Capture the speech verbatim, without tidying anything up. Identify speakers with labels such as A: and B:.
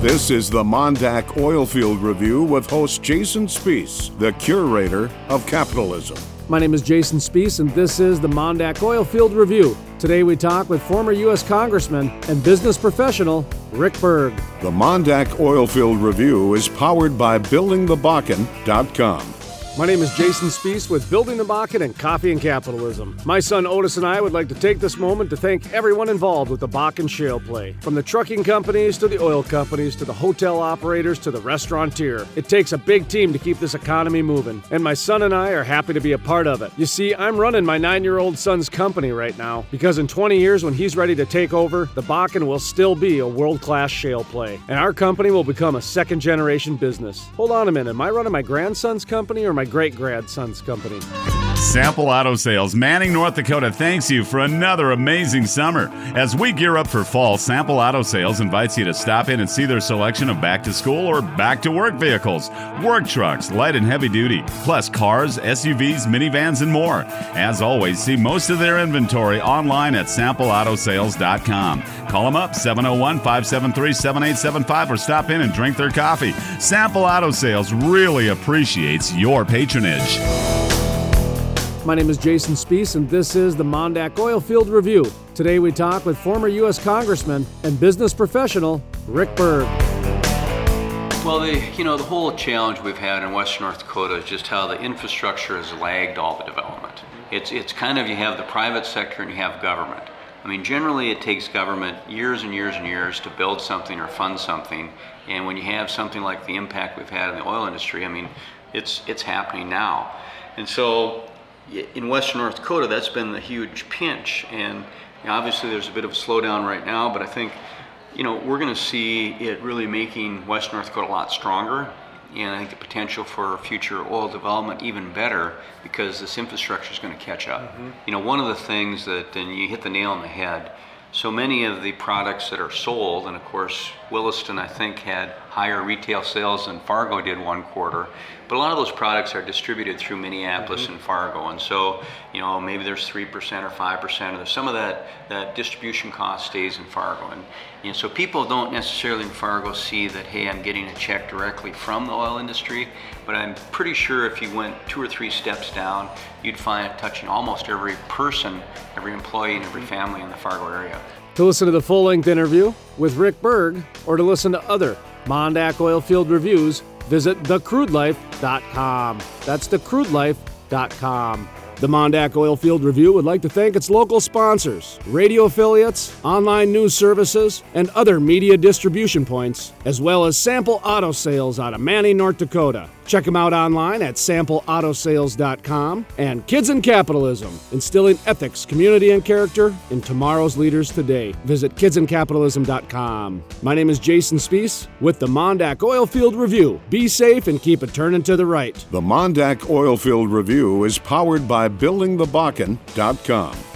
A: This is the Mondak Oilfield Review with host Jason Spiess, the curator of capitalism.
B: My name is Jason Spiess, and this is the Mondak Oilfield Review. Today we talk with former U S Congressman and business professional Rick Berg.
A: The Mondak Oilfield Review is powered by building the bakken dot com.
B: My name is Jason Spiess with Building the Bakken and Coffee and Capitalism. My son Otis and I would like to take this moment to thank everyone involved with the Bakken shale play. From the trucking companies to the oil companies to the hotel operators to the restaurateur. It takes a big team to keep this economy moving, and my son and I are happy to be a part of it. You see, I'm running my nine-year-old son's company right now because in twenty years when he's ready to take over, the Bakken will still be a world-class shale play, and our company will become a second-generation business. Hold on a minute, am I running my grandson's company or my great-grandson's company?
C: Sample Auto Sales, Manning, North Dakota, thanks you for another amazing summer. As we gear up for fall, Sample Auto Sales invites you to stop in and see their selection of back-to-school or back-to-work vehicles, work trucks, light and heavy duty, plus cars, S U Vs, minivans, and more. As always, see most of their inventory online at sample auto sales dot com. Call them up, seven oh one, five seven three, seven eight seven five, or stop in and drink their coffee. Sample Auto Sales really appreciates your patronage.
B: My name is Jason Spiess, and this is the Mondak Oilfield Review. Today we talk with former U S Congressman and business professional Rick Berg.
D: Well, the, you know, the whole challenge we've had in Western North Dakota is just how the infrastructure has lagged all the development. It's, it's kind of, you have the private sector and you have government. I mean, generally it takes government years and years and years to build something or fund something, and when you have something like the impact we've had in the oil industry, I mean, it's, it's happening now. And so, in Western North Dakota, that's been the huge pinch, and you know, obviously there's a bit of a slowdown right now, but I think you know we're going to see it really making Western North Dakota a lot stronger, and I think the potential for future oil development even better because this infrastructure is going to catch up. Mm-hmm. You know, one of the things that, and you hit the nail on the head, so many of the products that are sold, and of course Williston I think had higher retail sales than Fargo did one quarter, but a lot of those products are distributed through Minneapolis mm-hmm. and Fargo, and so you know maybe there's three percent or five percent, or some of that that distribution cost stays in Fargo, and you know, so people don't necessarily in Fargo see that, hey, I'm getting a check directly from the oil industry, but I'm pretty sure if you went two or three steps down, you'd find it touching almost every person, every employee, and every family in the Fargo area.
B: To listen to the full-length interview with Rick Berg or to listen to other Mondak Oilfield Reviews, visit the crude life dot com. That's the crude life dot com. The Mondak Oilfield Review would like to thank its local sponsors, radio affiliates, online news services, and other media distribution points, as well as Sample Auto Sales out of Manning, North Dakota. Check them out online at sample auto sales dot com. And Kids in Capitalism, instilling ethics, community, and character in tomorrow's leaders today. Visit kids in capitalism dot com. My name is Jason Spiess with the Mondak Oilfield Review. Be safe and keep it turning to the right.
A: The Mondak Oilfield Review is powered by building the bakken dot com.